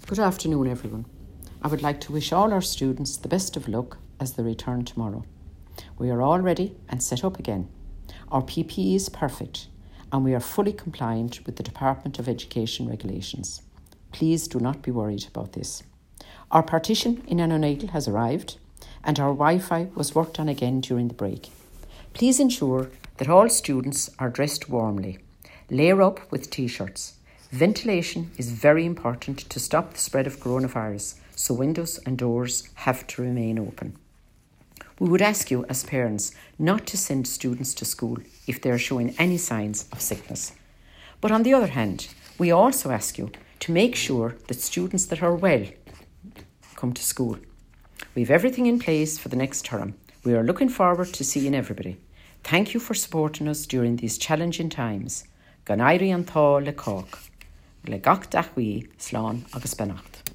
Good afternoon, everyone. I would like to wish all our students the best of luck as they return tomorrow. We are all ready and set up again. Our PPE is perfect and we are fully compliant with the Department of Education regulations. Please do not be worried about this. Our partition in Annaghnagle has arrived and our Wi-Fi was worked on again during the break. Please ensure that all students are dressed warmly. Layer up with t-shirts. Ventilation is very important to stop the spread of coronavirus, so windows and doors have to remain open. We would ask you as parents not to send students to school if they are showing any signs of sickness. But on the other hand, we also ask you to make sure that students that are well come to school. We have everything in place for the next term. We are looking forward to seeing everybody. Thank you for supporting us during these challenging times. Gan éirí an tá le cóc, le gach dachhuí, slán agus benacht.